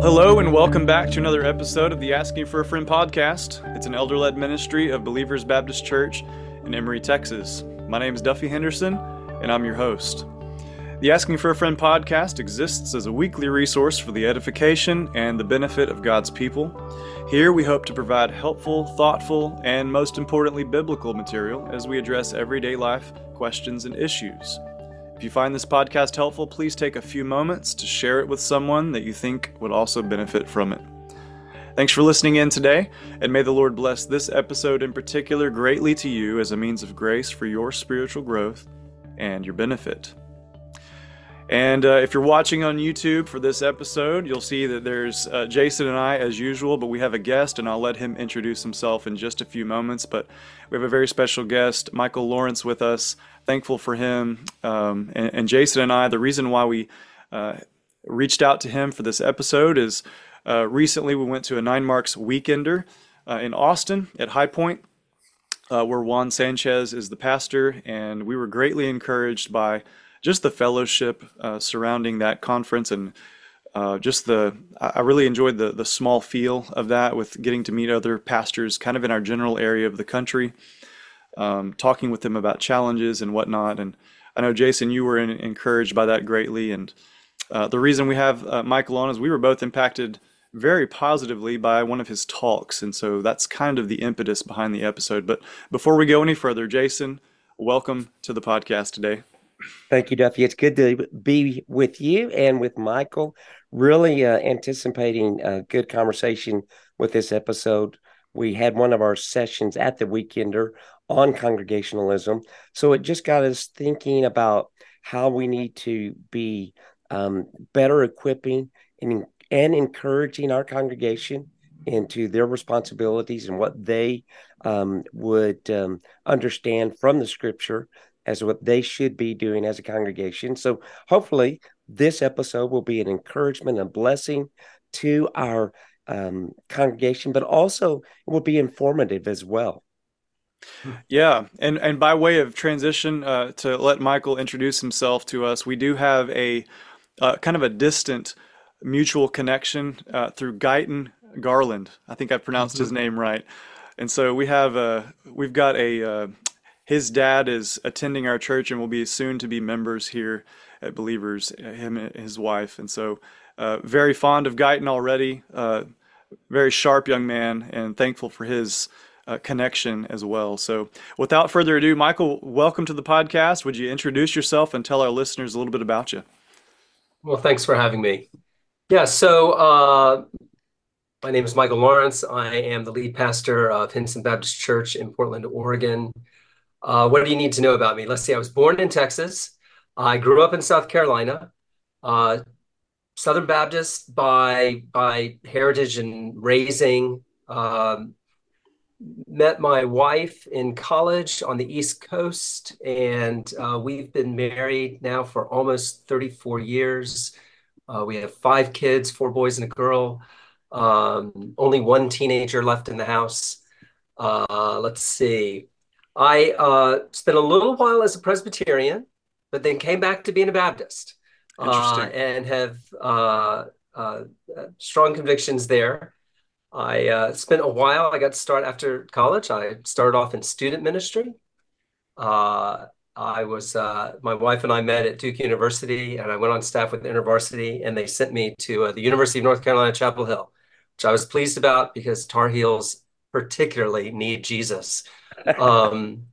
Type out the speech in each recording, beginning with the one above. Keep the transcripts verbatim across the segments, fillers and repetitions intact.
Hello and welcome back to another episode of the Asking for a Friend podcast. It's an elder-led ministry of Believers Baptist Church in Emory, Texas. My name is Duffy Henderson, and I'm your host. The Asking for a Friend podcast exists as a weekly resource for the edification and the benefit of God's people. Here we hope to provide helpful, thoughtful, and most importantly, biblical material as we address everyday life questions and issues. If you find this podcast helpful, please take a few moments to share it with someone that you think would also benefit from it. Thanks for listening in today, and may the Lord bless this episode in particular greatly to you as a means of grace for your spiritual growth and your benefit. And uh, if you're watching on YouTube for this episode, you'll see that there's uh, Jason and I as usual, but we have a guest, and I'll let him introduce himself in just a few moments. But we have a very special guest, Michael Lawrence, with us. Thankful for him. Um, and, and Jason and I, the reason why we uh, reached out to him for this episode is uh, recently we went to a Nine Marks Weekender uh, in Austin at High Point, uh, where Juan Sanchez is the pastor, and we were greatly encouraged by just the fellowship uh, surrounding that conference, and uh, just the, I really enjoyed the the small feel of that, with getting to meet other pastors kind of in our general area of the country, um, talking with them about challenges and whatnot. And I know, Jason, you were in, encouraged by that greatly. And uh, the reason we have uh, Michael on is we were both impacted very positively by one of his talks. And so that's kind of the impetus behind the episode. But before we go any further, Jason, welcome to the podcast today. Thank you, Duffy. It's good to be with you and with Michael. Really uh, anticipating a good conversation with this episode. We had one of our sessions at the Weekender on congregationalism. So it just got us thinking about how we need to be um, better equipping and, and encouraging our congregation into their responsibilities and what they um, would um, understand from the scripture as what they should be doing as a congregation. So hopefully this episode will be an encouragement and blessing to our um, congregation, but also it will be informative as well. Yeah, and, and by way of transition, uh, to let Michael introduce himself to us, we do have a uh, kind of a distant mutual connection uh, through Guyton Garland. I think I pronounced his name right. And so we have a, we've got a, uh, his dad is attending our church and will be soon to be members here at Believers, him and his wife. And so uh, very fond of Guyton already, uh, very sharp young man, and thankful for his uh, connection as well. So without further ado, Michael, welcome to the podcast. Would you introduce yourself and tell our listeners a little bit about you? Well, thanks for having me. Yeah, so uh, my name is Michael Lawrence. I am the lead pastor of Henson Baptist Church in Portland, Oregon. Uh, what do you need to know about me? Let's see. I was born in Texas. I grew up in South Carolina, uh, Southern Baptist by by heritage and raising. Um, met my wife in college on the East Coast, and uh, we've been married now for almost thirty-four years. Uh, we have five kids, four boys and a girl. Um, only one teenager left in the house. Uh, let's see. I uh, spent a little while as a Presbyterian, but then came back to being a Baptist, uh, and have uh, uh, strong convictions there. I uh, spent a while, I got to start after college. I started off in student ministry. Uh, I was, uh, my wife and I met at Duke University, and I went on staff with InterVarsity, and they sent me to uh, the University of North Carolina, Chapel Hill, which I was pleased about because Tar Heels particularly need Jesus. Um,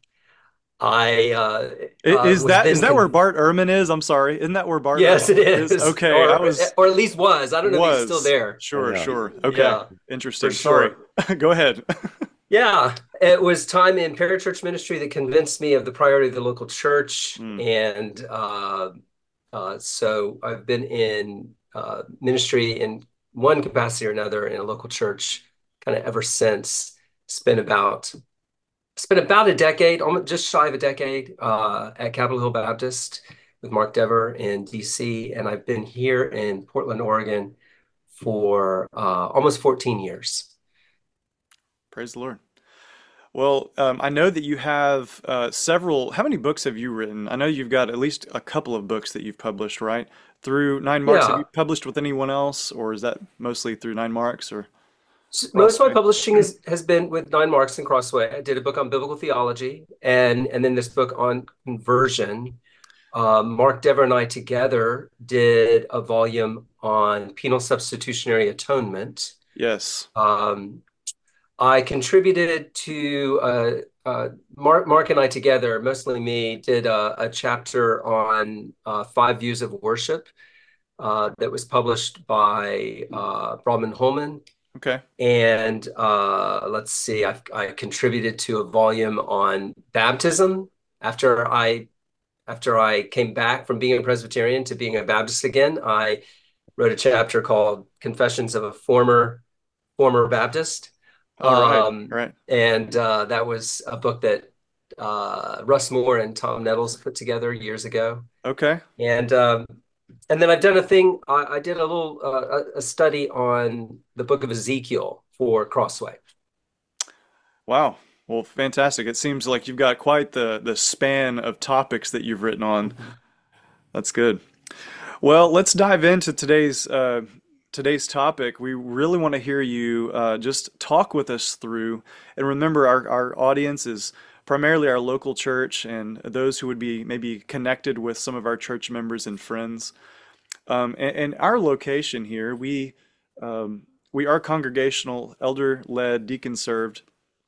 I uh, Is uh, that is that con- where Bart Ehrman is? I'm sorry. Isn't that where Bart Yes, Ehrman it is. is? Okay, or, I was, or at least was. I don't know was. if he's still there. Sure, Yeah. sure. Okay, Yeah, interesting. for sure. Sorry. Go ahead. Yeah, it was time in parachurch ministry that convinced me of the priority of the local church. Mm. And uh, uh, so I've been in uh, ministry in one capacity or another in a local church kind of ever since. Spent about spent about a decade, almost just shy of a decade, uh, at Capitol Hill Baptist with Mark Dever in D C, and I've been here in Portland, Oregon for uh, almost fourteen years. Praise the Lord. Well, um, I know that you have uh, several. How many books have you written? I know you've got at least a couple of books that you've published, right? through Nine Marks. Have Yeah. you published with anyone else, or is that mostly through Nine Marks or S- Most of my Crossway? publishing is, has been with Nine Marks and Crossway. I did a book on biblical theology and and then this book on conversion. Uh, Mark Dever and I together did a volume on penal substitutionary atonement. Yes. Um, I contributed to uh, uh, Mark, Mark and I together, mostly me, did a, a chapter on uh, five views of worship uh, that was published by uh, Brodman Holman. Okay. And uh, let's see, I've, I contributed to a volume on baptism after I after I came back from being a Presbyterian to being a Baptist again. I wrote a chapter called Confessions of a Former Former Baptist. All right. Um, All right. and uh, that was a book that uh, Russ Moore and Tom Nettles put together years ago. Okay. And um, and then I've done a thing. I, I did a little uh, a study on the book of Ezekiel for Crossway. Wow. Well, fantastic. It seems like you've got quite the the span of topics that you've written on. That's good. Well, let's dive into today's uh, today's topic. We really want to hear you uh, just talk with us through, and remember, our our audience is primarily our local church and those who would be maybe connected with some of our church members and friends. Um, and, and our location here, we um, we are congregational, elder-led, deacon-served,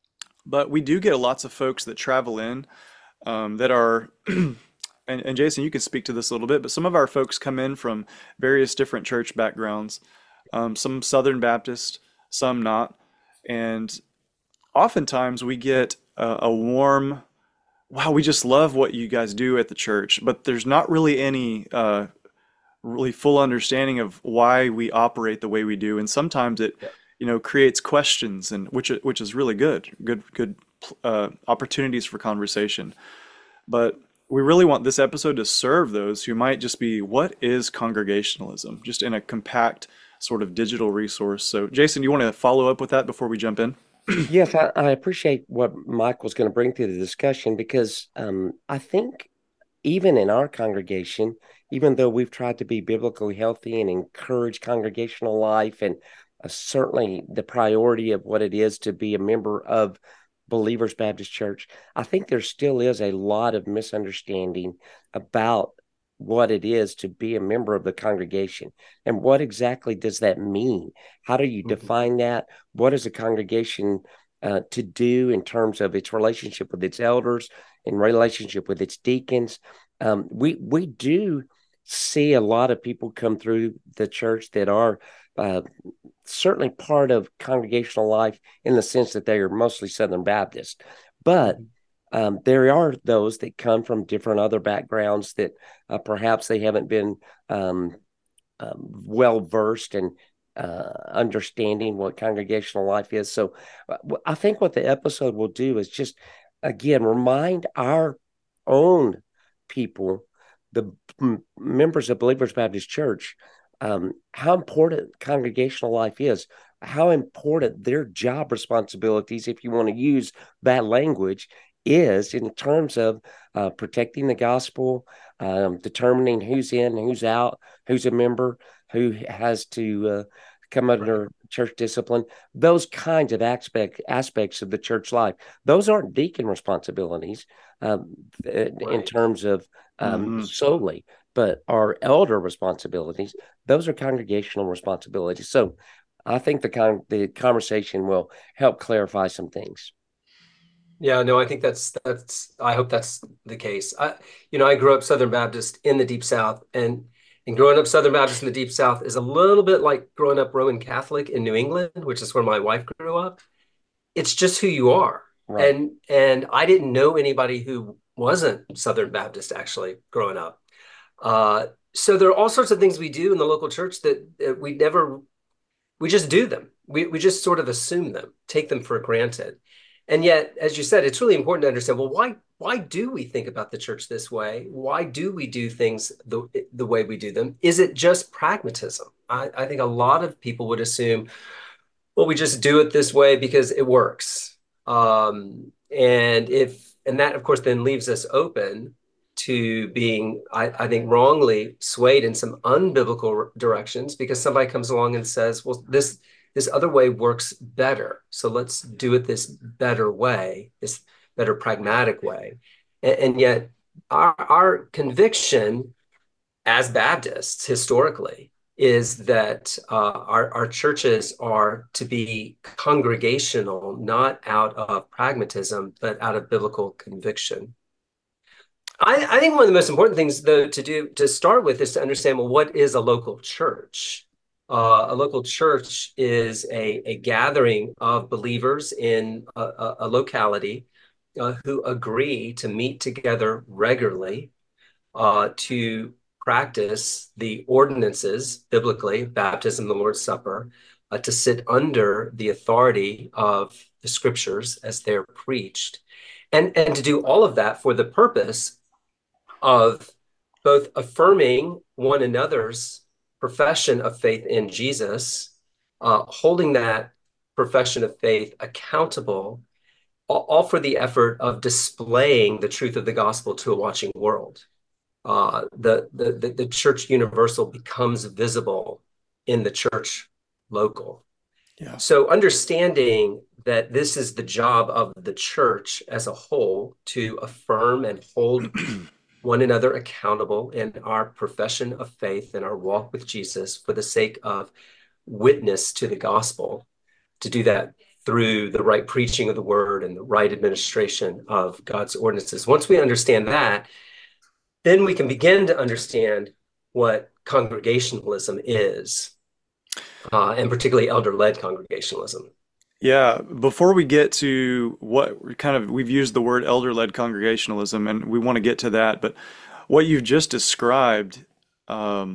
but we do get lots of folks that travel in um, that are, and, and Jason, you can speak to this a little bit, but some of our folks come in from various different church backgrounds, um, some Southern Baptist, some not. And oftentimes we get a, a warm, wow, we just love what you guys do at the church, but there's not really any uh, really full understanding of why we operate the way we do. And sometimes it, Yeah. you know, creates questions, and which which is really good, good, good uh, opportunities for conversation. But we really want this episode to serve those who might just be, what is congregationalism? Just in a compact sort of digital resource. So, Jason, you want to follow up with that before we jump in? Yes, I, I appreciate what Mike was going to bring to the discussion because um, I think even in our congregation, even though we've tried to be biblically healthy and encourage congregational life, and uh, certainly the priority of what it is to be a member of Believers Baptist Church, I think there still is a lot of misunderstanding about what it is to be a member of the congregation and what exactly does that mean? How do you Mhm. define that? What is a congregation uh, to do in terms of its relationship with its elders, in relationship with its deacons? Um, we we do see a lot of people come through the church that are uh, certainly part of congregational life in the sense that they are mostly Southern Baptist, but Mhm. um, there are those that come from different other backgrounds that uh, perhaps they haven't been um, um, well versed in uh, understanding what congregational life is. So uh, I think what the episode will do is just, again, remind our own people, the m- members of Believers Baptist Church, um, how important congregational life is, how important their job responsibilities, if you want to use that language, is in terms of uh, protecting the gospel, um, determining who's in, who's out, who's a member, who has to uh, come Right. under church discipline. Those kinds of aspect aspects of the church life. Those aren't deacon responsibilities um, in Right. terms of um, Hmm. solely, but are elder responsibilities. Those are congregational responsibilities. So I think the con- the conversation will help clarify some things. Yeah, no, I think that's that's I hope that's the case. I, you know, I grew up Southern Baptist in the Deep South, and and growing up Southern Baptist in the Deep South is a little bit like growing up Roman Catholic in New England, which is where my wife grew up. It's just who you are. Right. And and I didn't know anybody who wasn't Southern Baptist actually growing up. Uh, so there are all sorts of things we do in the local church that, that we never we just do them. We we just sort of assume them, take them for granted. And yet, as you said, it's really important to understand, well, why why do we think about the church this way? Why do we do things the the way we do them? Is it just pragmatism? I, I think a lot of people would assume, well, we just do it this way because it works. Um, and if and that, of course, then leaves us open to being, I, I think, wrongly swayed in some unbiblical directions because somebody comes along and says, well, this this other way works better. So let's do it this better way, this better pragmatic way. And, and yet our, our conviction as Baptists historically is that uh, our, our churches are to be congregational, not out of pragmatism, but out of biblical conviction. I, I think one of the most important things, though, to do to start with is to understand, well, what is a local church? Uh, a local church is a, a gathering of believers in a, a, a locality uh, who agree to meet together regularly uh, to practice the ordinances biblically, baptism, the Lord's Supper, uh, to sit under the authority of the scriptures as they're preached, and, and to do all of that for the purpose of both affirming one another's profession of faith in Jesus, uh, holding that profession of faith accountable, all, all for the effort of displaying the truth of the gospel to a watching world. Uh, the, the, the, the church universal becomes visible in the church local. Yeah. So understanding that this is the job of the church as a whole to affirm and hold one another accountable in our profession of faith and our walk with Jesus for the sake of witness to the gospel, to do that through the right preaching of the word and the right administration of God's ordinances. Once we understand that, then we can begin to understand what congregationalism is, uh, and particularly elder-led congregationalism. Yeah, before we get to what kind of, we've used the word elder-led congregationalism, and we want to get to that, but what you've just described um,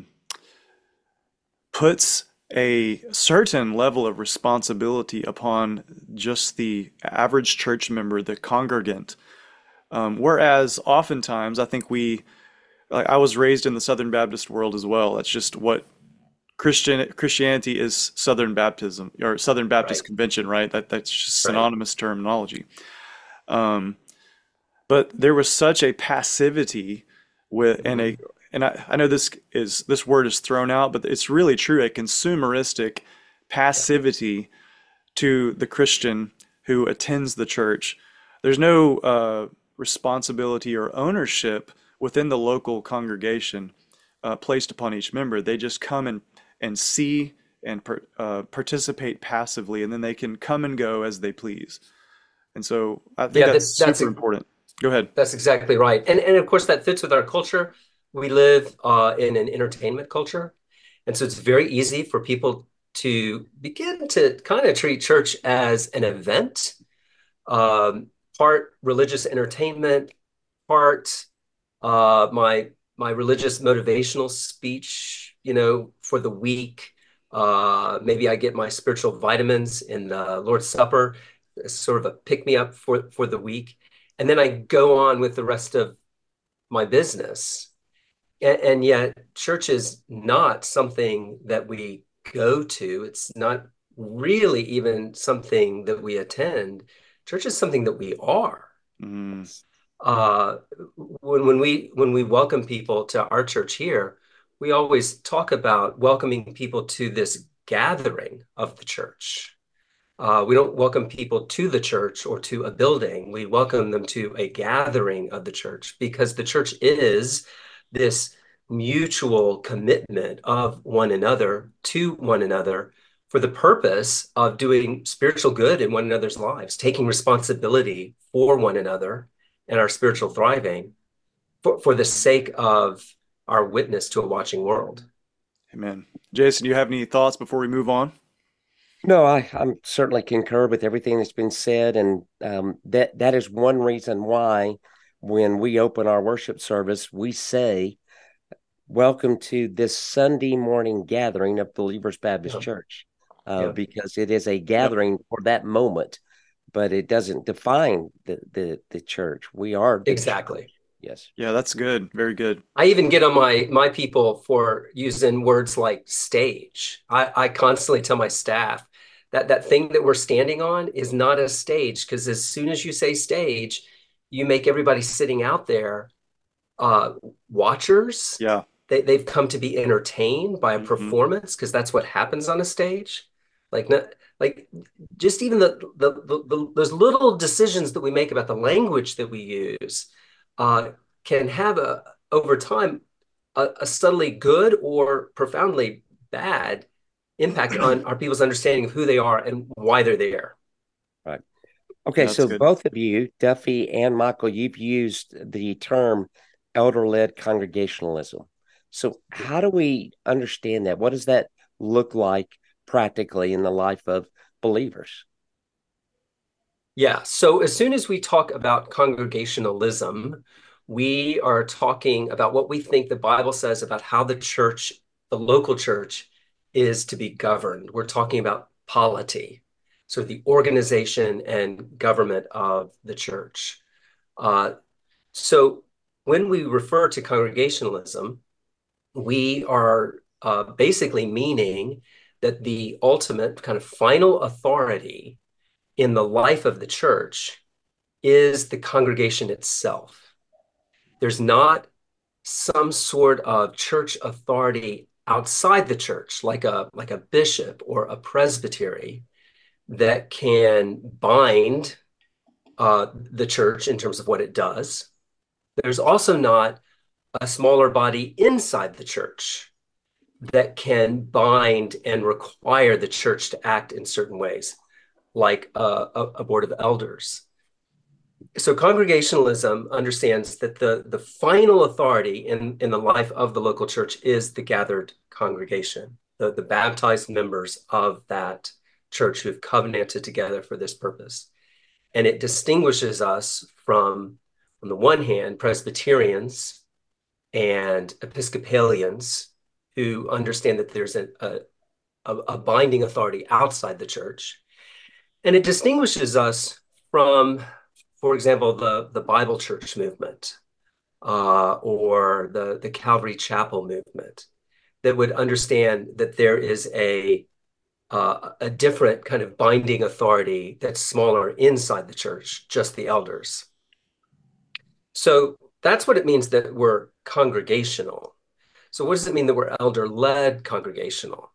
puts a certain level of responsibility upon just the average church member, the congregant. Um, whereas oftentimes, I think we, like I was raised in the Southern Baptist world as well. That's just what Christian Christianity is, Southern Baptism or Southern Baptist Right. Convention, right? That that's just Right. synonymous terminology. Um, but there was such a passivity with and a and I, I know this is this word is thrown out, but it's really true, a consumeristic passivity to the Christian who attends the church. There's no uh, responsibility or ownership within the local congregation uh, placed upon each member. They just come and, and see and per, uh, participate passively, and then they can come and go as they please. And so I think Yeah, that's that, that's super a, important. Go ahead. that's exactly right. And and of course that fits with our culture. We live uh, in an entertainment culture. And so it's very easy for people to begin to kind of treat church as an event, um, part religious entertainment, part uh, my my religious motivational speech, you know, for the week. Uh, maybe I get my spiritual vitamins in the Lord's Supper, as sort of a pick me up for for the week, and then I go on with the rest of my business. And, and yet, church is not something that we go to. It's not really even something that we attend. Church is something that we are. Mm, Uh, when when we when we welcome people to our church here, we always talk about welcoming people to this gathering of the church. Uh, we don't welcome people to the church or to a building. We welcome them to a gathering of the church because the church is this mutual commitment of one another to one another for the purpose of doing spiritual good in one another's lives, taking responsibility for one another and our spiritual thriving for, for the sake of our witness to a watching world. amen. Jason, do you have any thoughts before we move on? No, I, I'm certainly concur with everything that's been said, and um, that that is one reason why when we open our worship service, we say, "Welcome to this Sunday morning gathering of Believers Baptist Yeah. Church," uh, Yeah. because it is a Yep. gathering for that moment, but it doesn't define the the, the church. We are the Exactly. church. Yes. Yeah, that's good. Very good. I even get on my my people for using words like stage. I, I constantly tell my staff that that thing that we're standing on is not a stage, because as soon as you say stage, you make everybody sitting out there uh, watchers. Yeah. They, they've come to be entertained by a Mhm. performance because that's what happens on a stage. Like, not, like just even the, the, the, the those little decisions that we make about the language that we use uh, can have a over time a, a subtly good or profoundly bad impact on our people's understanding of who they are and why they're there. Right. Yeah, Okay, that's so good. both of you, Duffy and Michael, you've used the term elder-led congregationalism. So how do we understand that? What does that look like practically in the life of believers? Yeah, so as soon as we talk about congregationalism, we are talking about what we think the Bible says about how the church, the local church, is to be governed. We're talking about polity, so the organization and government of the church. Uh, so when we refer to congregationalism, we are uh, basically meaning that the ultimate kind of final authority in the life of the church is the congregation itself. There's not some sort of church authority outside the church, like a like a bishop or a presbytery, that can bind uh, the church in terms of what it does. There's also not a smaller body inside the church that can bind and require the church to act in certain ways, like a, a, a board of elders. So congregationalism understands that the, the final authority in, in the life of the local church is the gathered congregation, the, the baptized members of that church who've covenanted together for this purpose. And it distinguishes us from, on the one hand, Presbyterians and Episcopalians who understand that there's a, a, a binding authority outside the church. And it distinguishes us from, for example, the, the Bible Church movement uh, or the, the Calvary Chapel movement that would understand that there is a, uh, a different kind of binding authority that's smaller inside the church, just the elders. So that's what it means that we're congregational. So what does it mean that we're elder-led congregational?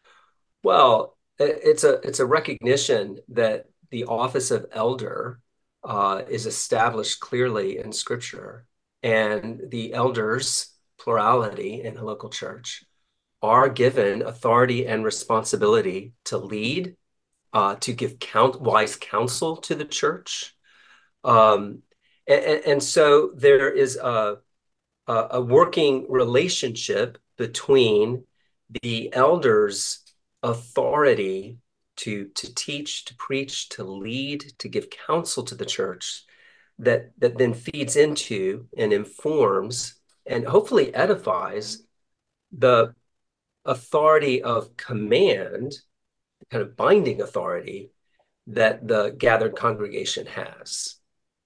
Well, it's a it's a recognition that the office of elder uh, is established clearly in Scripture, and the elders, plurality in a local church, are given authority and responsibility to lead, uh, to give count wise counsel to the church, um, and, and so there is a a working relationship between the elders' authority to, to teach, to preach, to lead, to give counsel to the church that, that then feeds into and informs and hopefully edifies the authority of command, kind of binding authority that the gathered congregation has.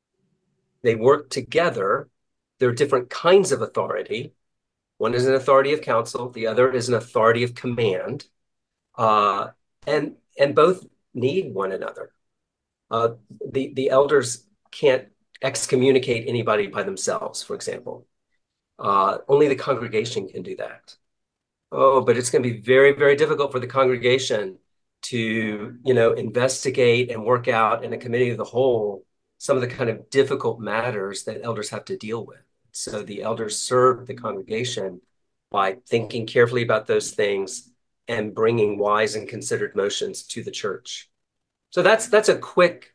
They work together. There are different kinds of authority. One is an authority of counsel. The other is an authority of command. Uh, and, and both need one another. Uh, the, the elders can't excommunicate anybody by themselves, for example. Uh, only the congregation can do that. Oh, but it's going to be very, very difficult for the congregation to, you know, investigate and work out in a committee of the whole some of the kind of difficult matters that elders have to deal with. So the elders serve the congregation by thinking carefully about those things and bringing wise and considered motions to the church. So that's that's a quick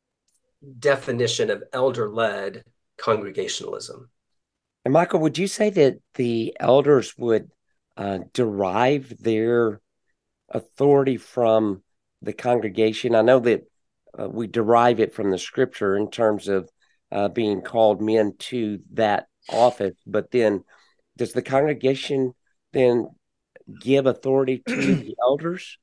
definition of elder-led congregationalism. And Michael, would you say that the elders would uh, derive their authority from the congregation? I know that uh, we derive it from the scripture in terms of uh, being called men to that office, but then does the congregation then give authority to the elders?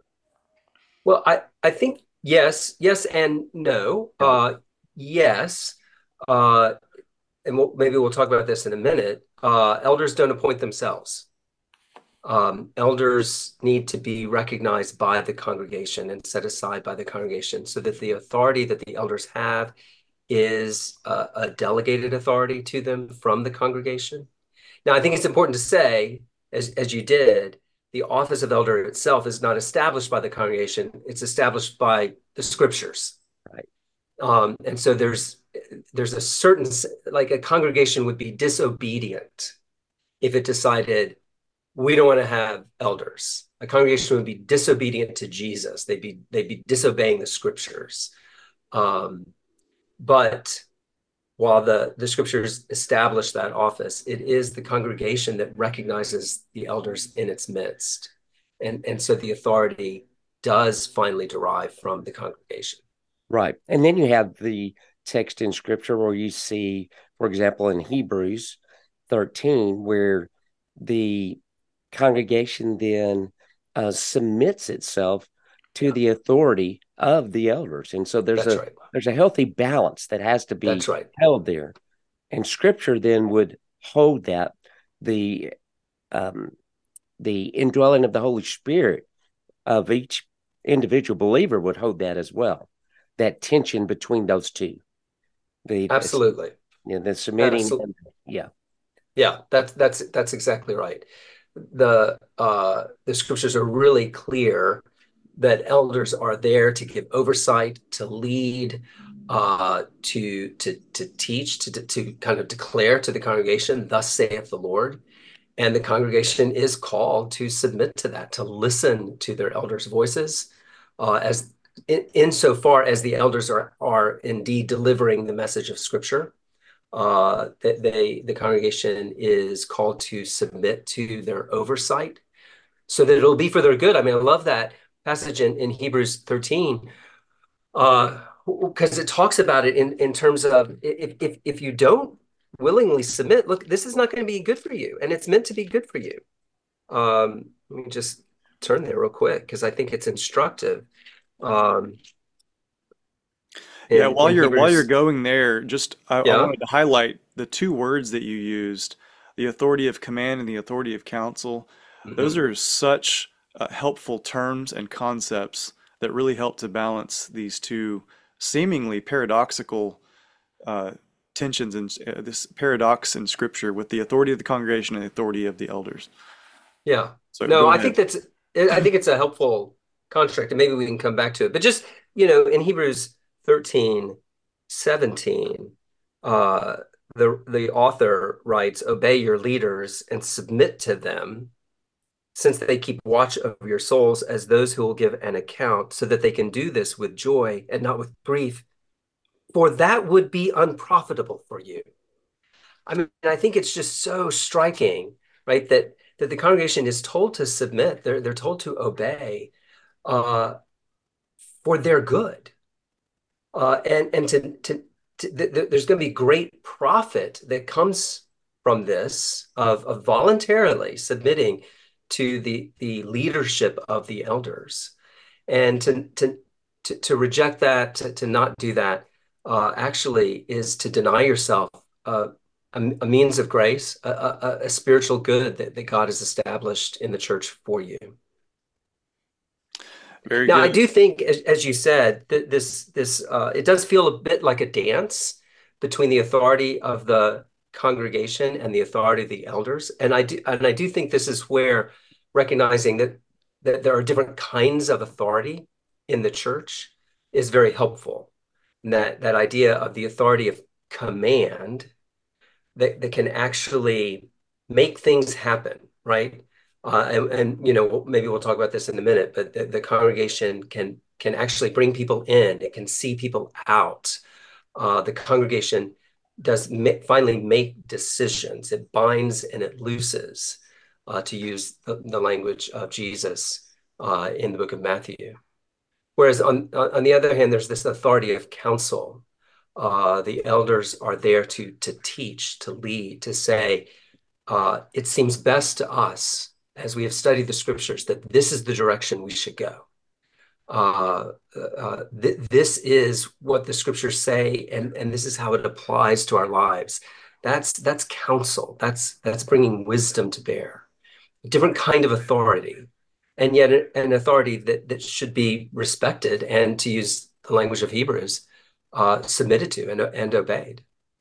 Well, I, I think yes, yes and no. Uh, yes, uh, and we'll, maybe we'll talk about this in a minute. Uh, elders don't appoint themselves. Um, elders need to be recognized by the congregation and set aside by the congregation so that the authority that the elders have is a, a delegated authority to them from the congregation. Now, I think it's important to say, as, as you did, the office of elder itself is not established by the congregation. It's established by the scriptures. Right. Um, and so there's there's a certain, like a congregation would be disobedient if it decided we don't want to have elders. A congregation would be disobedient to Jesus. They'd be they'd be disobeying the scriptures. Um, but while the, the scriptures establish that office, it is the congregation that recognizes the elders in its midst. And, and so the authority does finally derive from the congregation. Right. And then you have the text in scripture where you see, for example, in Hebrews thirteen, where the congregation then uh, submits itself to the authority of the elders. And so there's That's a right. there's a healthy balance that has to be That's right. held there. And scripture then would hold that. The um, the indwelling of the Holy Spirit of each individual believer would hold that as well. That tension between those two. The Absolutely. Yeah, the submitting. Absolutely. Yeah. Yeah, that's that's that's exactly right. The uh, the scriptures are really clear that elders are there to give oversight, to lead, uh, to to to teach, to to kind of declare to the congregation, "Thus saith the Lord," and the congregation is called to submit to that, to listen to their elders' voices, uh, as in, insofar as the elders are are indeed delivering the message of Scripture. Uh, that they the congregation is called to submit to their oversight so that it'll be for their good. I mean, I love that passage in, in Hebrews thirteen, uh, because it talks about it in, in terms of if, if, if you don't willingly submit, look, this is not going to be good for you, and it's meant to be good for you. Um, let me just turn there real quick because I think it's instructive. Um, In, yeah, while you're Hebrews, while you're going there, just I, yeah. I wanted to highlight the two words that you used: the authority of command and the authority of counsel. Mm-hmm. Those are such uh, helpful terms and concepts that really help to balance these two seemingly paradoxical uh, tensions and uh, this paradox in Scripture with the authority of the congregation and the authority of the elders. Yeah. So no, I think that's I think it's a helpful construct, and maybe we can come back to it. But just you know, in Hebrews thirteen, seventeen, uh, the, the author writes, "Obey your leaders and submit to them, since they keep watch over your souls as those who will give an account, so that they can do this with joy and not with grief, for that would be unprofitable for you." I mean, I think it's just so striking, right, that, that the congregation is told to submit, they're, they're told to obey uh, for their good. Uh, and and to, to, to th th there's going to be great profit that comes from this of, of voluntarily submitting to the the leadership of the elders, and to to to, to reject that, to, to not do that, uh, actually is to deny yourself uh, a, a means of grace, a, a, a spiritual good that, that God has established in the church for you. Very now, good. I do think, as, as you said, that this this uh, it does feel a bit like a dance between the authority of the congregation and the authority of the elders, and I do and I do think this is where recognizing that that there are different kinds of authority in the church is very helpful. And that that idea of the authority of command that that can actually make things happen, right? Uh, and, and, you know, maybe we'll talk about this in a minute, but the, the congregation can can actually bring people in. It can see people out. Uh, the congregation does ma finally make decisions. It binds and it looses, uh, to use the, the language of Jesus uh, in the book of Matthew. Whereas on, on the other hand, there's this authority of counsel. Uh, the elders are there to, to teach, to lead, to say, uh, it seems best to us, as we have studied the scriptures, that this is the direction we should go. Uh, uh, th this is what the scriptures say, and, and this is how it applies to our lives. That's that's counsel. That's that's bringing wisdom to bear. A different kind of authority, and yet an authority that that should be respected. And to use the language of Hebrews, uh, submitted to and, and obeyed.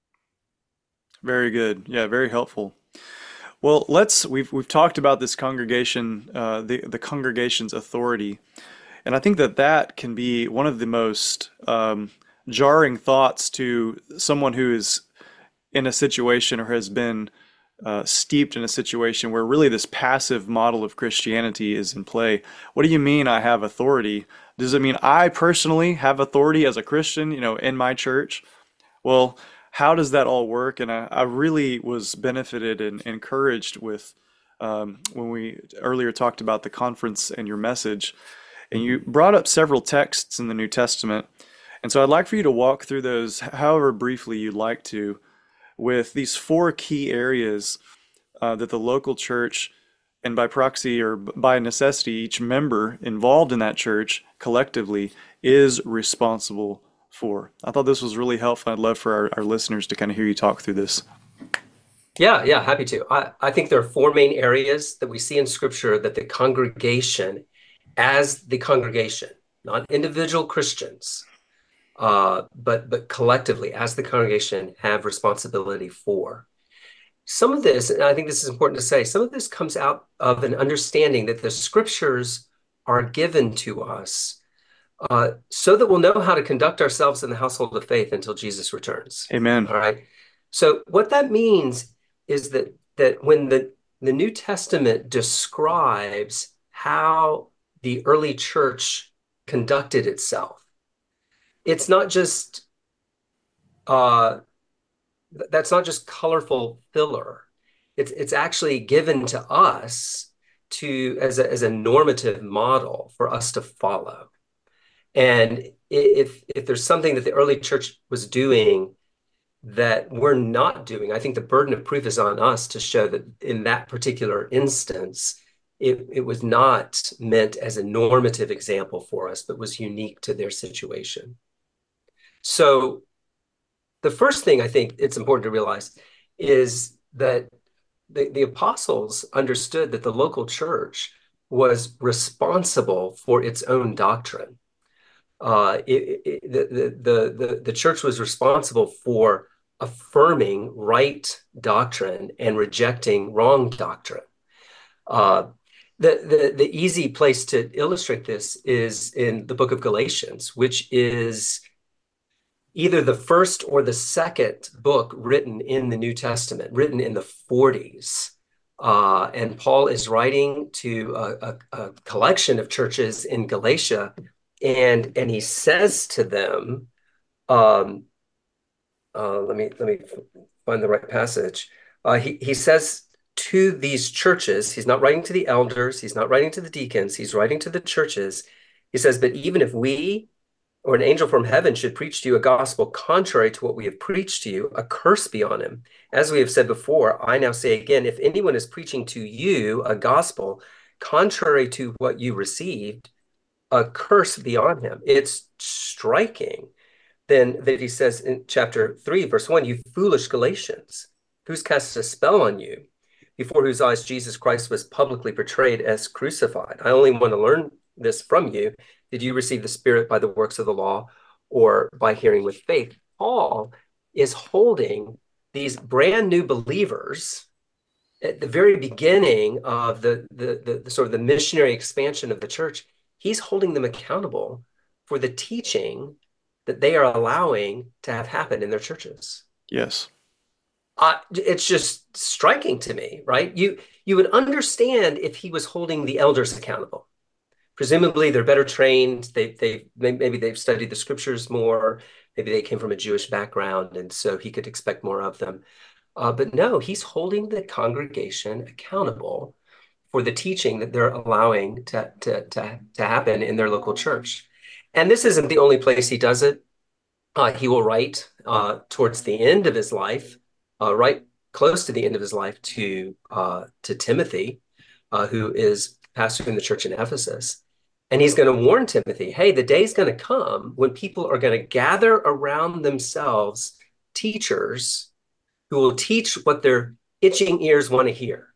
Very good. Yeah, very helpful. Well, let's we've we've talked about this congregation, uh, the the congregation's authority, and I think that that can be one of the most um, jarring thoughts to someone who is in a situation or has been uh, steeped in a situation where really this passive model of Christianity is in play. What do you mean I have authority? Does it mean I personally have authority as a Christian, you know, in my church? Well, how does that all work? And I, I really was benefited and encouraged with um, when we earlier talked about the conference and your message, and you brought up several texts in the New Testament. And so I'd like for you to walk through those, however briefly you'd like to, with these four key areas uh, that the local church, and by proxy or by necessity, each member involved in that church collectively is responsible for. I thought this was really helpful. I'd love for our, our listeners to kind of hear you talk through this. Yeah, yeah, happy to. I, I think there are four main areas that we see in Scripture that the congregation, as the congregation, not individual Christians, uh, but but collectively, as the congregation, have responsibility for. Some of this, and I think this is important to say, some of this comes out of an understanding that the Scriptures are given to us uh, so that we'll know how to conduct ourselves in the household of faith until Jesus returns. Amen. All right. So what that means is that that when the, the New Testament describes how the early church conducted itself, it's not just uh, that's not just colorful filler. It's it's actually given to us to as a as a normative model for us to follow. And if if there's something that the early church was doing that we're not doing, I think the burden of proof is on us to show that in that particular instance, it, it was not meant as a normative example for us, but was unique to their situation. So the first thing I think it's important to realize is that the, the apostles understood that the local church was responsible for its own doctrine. Uh, it, it, the, the, the, the church was responsible for affirming right doctrine and rejecting wrong doctrine. Uh, the, the, the easy place to illustrate this is in the book of Galatians, which is either the first or the second book written in the New Testament, written in the forties. Uh, and Paul is writing to a, a, a collection of churches in Galatia, and and he says to them, um, uh, let me let me find the right passage. Uh, he he says to these churches, he's not writing to the elders, he's not writing to the deacons, he's writing to the churches. He says, but even if we or an angel from heaven should preach to you a gospel contrary to what we have preached to you, a curse be on him. As we have said before, I now say again, if anyone is preaching to you a gospel contrary to what you received, a curse be on him. It's striking then that he says in chapter three, verse one, you foolish Galatians, who's cast a spell on you, before whose eyes Jesus Christ was publicly portrayed as crucified. I only want to learn this from you. Did you receive the Spirit by the works of the law or by hearing with faith? Paul is holding these brand new believers at the very beginning of the, the, the, the sort of the missionary expansion of the church. He's holding them accountable for the teaching that they are allowing to have happen in their churches. Yes. Uh, it's just striking to me, right? You you would understand if he was holding the elders accountable. Presumably, they're better trained. They they maybe they've studied the scriptures more. Maybe they came from a Jewish background, and so he could expect more of them. Uh, but no, he's holding the congregation accountable for the teaching that they're allowing to, to, to, to happen in their local church. And this isn't the only place he does it. Uh, he will write uh, towards the end of his life, uh, right close to the end of his life, to uh, to Timothy, uh, who is pastoring the church in Ephesus. And he's going to warn Timothy, hey, the day's going to come when people are going to gather around themselves teachers who will teach what their itching ears want to hear.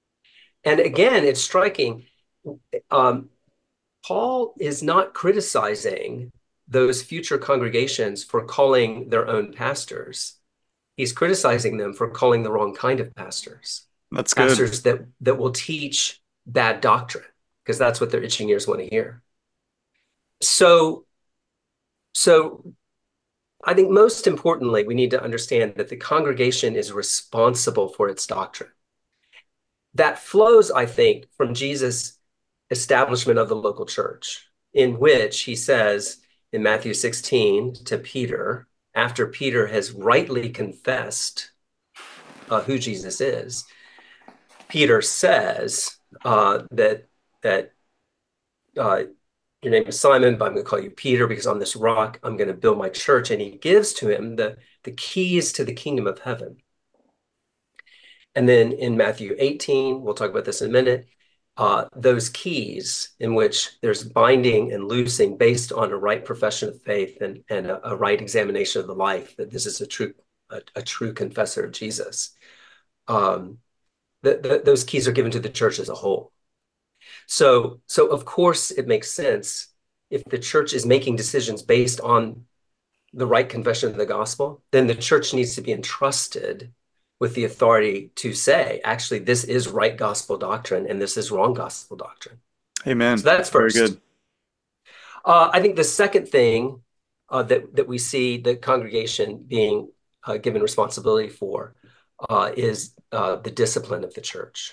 And again, it's striking. Um, Paul is not criticizing those future congregations for calling their own pastors. He's criticizing them for calling the wrong kind of pastors. That's good. Pastors that, that will teach bad doctrine, because that's what their itching ears want to hear. So, so I think most importantly, we need to understand that the congregation is responsible for its doctrine. That flows, I think, from Jesus' establishment of the local church, in which he says in Matthew sixteen to Peter, after Peter has rightly confessed uh, who Jesus is, Peter says uh, that that uh, your name is Simon, but I'm going to call you Peter because on this rock I'm going to build my church. And he gives to him the, the keys to the kingdom of heaven. And then in Matthew eighteen, we'll talk about this in a minute, uh, those keys in which there's binding and loosing based on a right profession of faith and, and a, a right examination of the life, that this is a true, a, a true confessor of Jesus. Um, the, the, those keys are given to the church as a whole. So, so of course, it makes sense if the church is making decisions based on the right confession of the gospel, then the church needs to be entrusted with the authority to say, actually, this is right gospel doctrine and this is wrong gospel doctrine. Amen. So that's first. Very good. Uh, I think the second thing uh, that, that we see the congregation being uh, given responsibility for uh, is uh, the discipline of the church.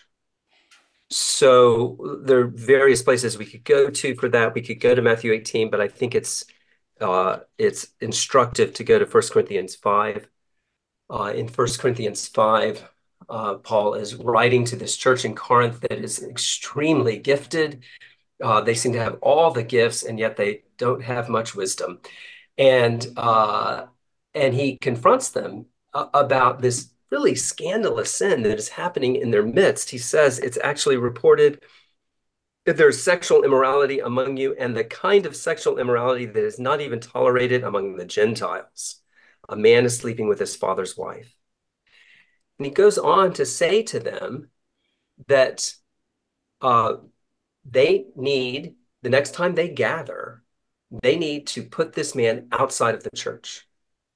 So there are various places we could go to for that. We could go to Matthew eighteen, but I think it's uh, it's instructive to go to First Corinthians five. Uh, in First Corinthians five, uh, Paul is writing to this church in Corinth that is extremely gifted. Uh, they seem to have all the gifts, and yet they don't have much wisdom. And uh, and he confronts them uh, about this really scandalous sin that is happening in their midst. He says it's actually reported that there's sexual immorality among you, and the kind of sexual immorality that is not even tolerated among the Gentiles. A man is sleeping with his father's wife. And he goes on to say to them that uh, they need, the next time they gather, they need to put this man outside of the church.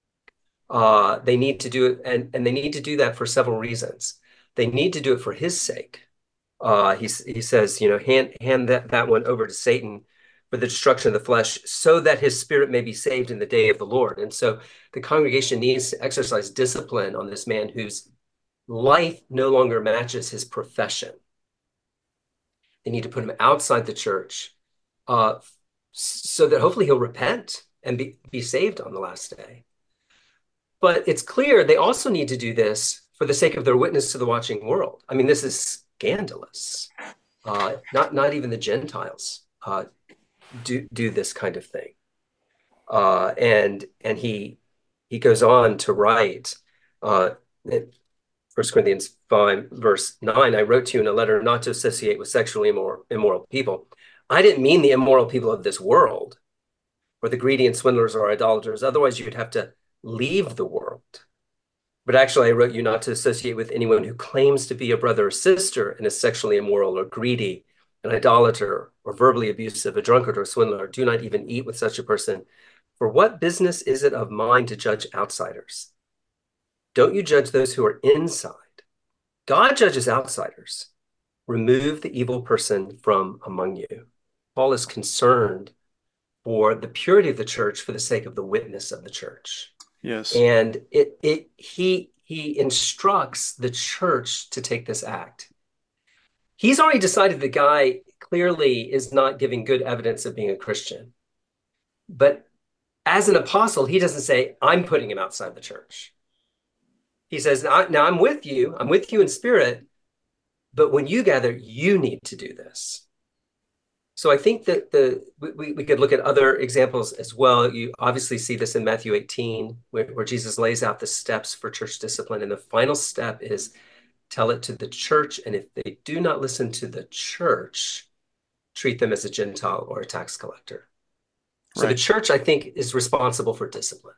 Uh, they need to do it, and, and they need to do that for several reasons. They need to do it for his sake. Uh, he, he says, you know, hand, hand that, that one over to Satan for the destruction of the flesh, so that his spirit may be saved in the day of the Lord. And so the congregation needs to exercise discipline on this man whose life no longer matches his profession. They need to put him outside the church uh, so that hopefully he'll repent and be, be saved on the last day. But it's clear they also need to do this for the sake of their witness to the watching world. I mean, this is scandalous. Uh, not, not even the Gentiles uh, do, do this kind of thing. Uh, and and he he goes on to write, uh, in First Corinthians five, verse nine, I wrote to you in a letter not to associate with sexually immoral, immoral people. I didn't mean the immoral people of this world, or the greedy and swindlers or idolaters. Otherwise, you'd have to leave the world. But actually, I wrote you not to associate with anyone who claims to be a brother or sister and is sexually immoral or greedy, an idolater, or verbally abusive, a drunkard or swindler. Do not even eat with such a person. For what business is it of mine to judge outsiders? Don't you judge those who are inside. God judges outsiders. Remove the evil person from among you. Paul is concerned for the purity of the church for the sake of the witness of the church. Yes. And it it he he instructs the church to take this act. He's already decided the guy clearly is not giving good evidence of being a Christian. But as an apostle, he doesn't say, I'm putting him outside the church. He says, now, now I'm with you. I'm with you in spirit. But when you gather, you need to do this. So I think that the we, we could look at other examples as well. You obviously see this in Matthew eighteen, where, where Jesus lays out the steps for church discipline. And the final step is tell it to the church. And if they do not listen to the church, treat them as a Gentile or a tax collector. So Right. the church, I think, is responsible for discipline.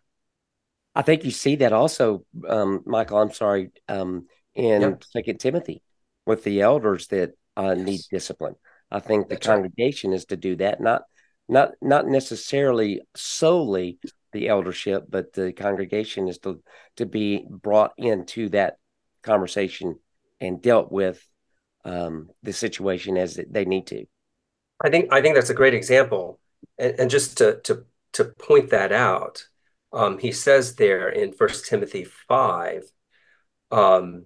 I think you see that also, um, Michael, I'm sorry, um, in Yep. Second Timothy with the elders that uh, need Yes. discipline. I think the That's right. congregation is to do that, not not not necessarily solely the eldership, but the congregation is to to be brought into that conversation and dealt with um, the situation as they need to. I think I think that's a great example. And, and just to to to point that out, um, he says there in First Timothy five, um,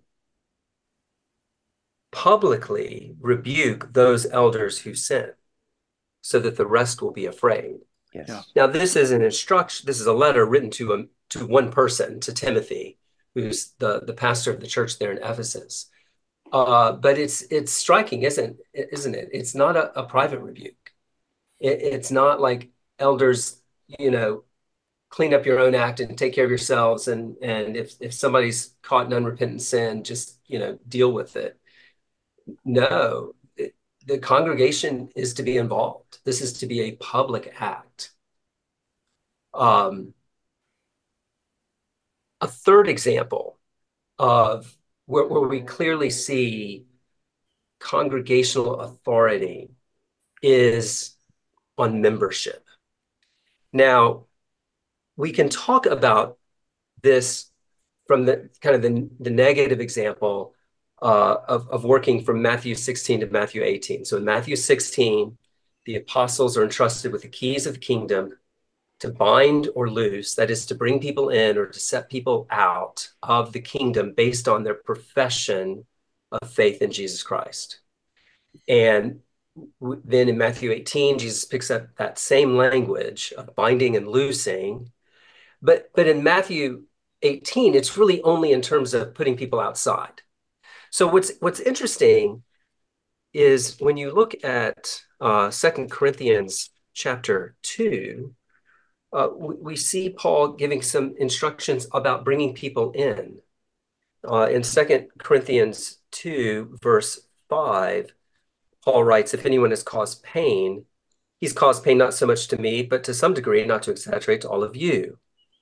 publicly rebuke those elders who sin, so that the rest will be afraid. Yes. Yeah. Now, this is an instruction. This is a letter written to a, to one person, to Timothy, who's the the pastor of the church there in Ephesus. Uh, but it's it's striking, isn't isn't it? It's not a, a private rebuke. It, it's not like elders, you know, clean up your own act and take care of yourselves. And and if if somebody's caught in unrepentant sin, just, you know, deal with it. No, it, the congregation is to be involved. This is to be a public act. Um, a third example of where, where we clearly see congregational authority is on membership. Now, we can talk about this from the kind of the, the negative example uh, of, of working from Matthew sixteen to Matthew eighteen. So in Matthew sixteen, the apostles are entrusted with the keys of the kingdom to bind or loose, that is to bring people in or to set people out of the kingdom based on their profession of faith in Jesus Christ. And then in Matthew eighteen, Jesus picks up that same language of binding and loosing. But, but in Matthew eighteen, it's really only in terms of putting people outside. So what's, what's interesting is when you look at uh, Second Corinthians chapter two, uh, we, we see Paul giving some instructions about bringing people in. Uh, in Second Corinthians two, verse five, Paul writes, if anyone has caused pain, he's caused pain not so much to me, but to some degree, not to exaggerate, to all of you.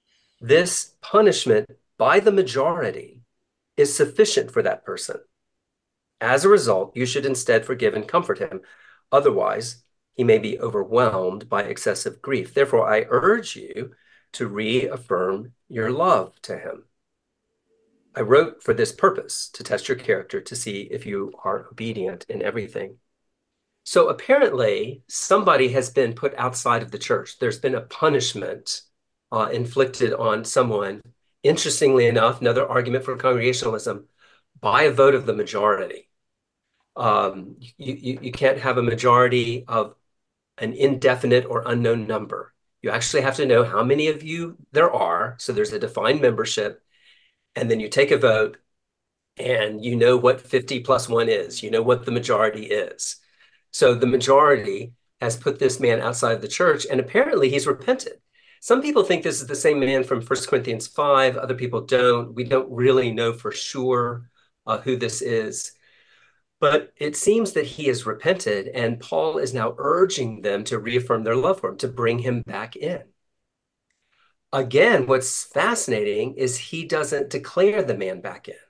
This punishment by the majority is sufficient for that person. As a result, you should instead forgive and comfort him. Otherwise, he may be overwhelmed by excessive grief. Therefore, I urge you to reaffirm your love to him. I wrote for this purpose, to test your character, to see if you are obedient in everything. So apparently, somebody has been put outside of the church. There's been a punishment uh, inflicted on someone. Interestingly enough, another argument for congregationalism, by a vote of the majority. Um, you, you, you can't have a majority of an indefinite or unknown number. You actually have to know how many of you there are. So there's a defined membership. And then you take a vote and you know what fifty plus one is. You know what the majority is. So the majority has put this man outside of the church, and apparently he's repented. Some people think this is the same man from First Corinthians five. Other people don't. We don't really know for sure uh, who this is. But it seems that he has repented, and Paul is now urging them to reaffirm their love for him, to bring him back in. Again, what's fascinating is he doesn't declare the man back in.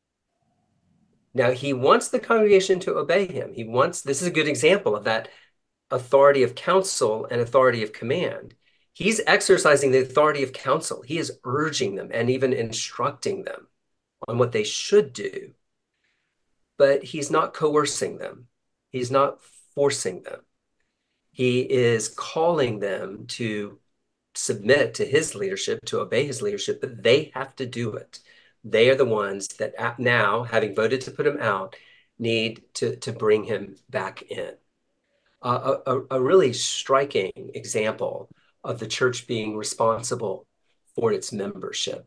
Now, he wants the congregation to obey him. He wants, this is a good example of that authority of counsel and authority of command. He's exercising the authority of counsel. He is urging them and even instructing them on what they should do. But he's not coercing them. He's not forcing them. He is calling them to submit to his leadership, to obey his leadership, but they have to do it. They are the ones that now, having voted to put him out, need to, to bring him back in. Uh, a, a really striking example of the church being responsible for its membership.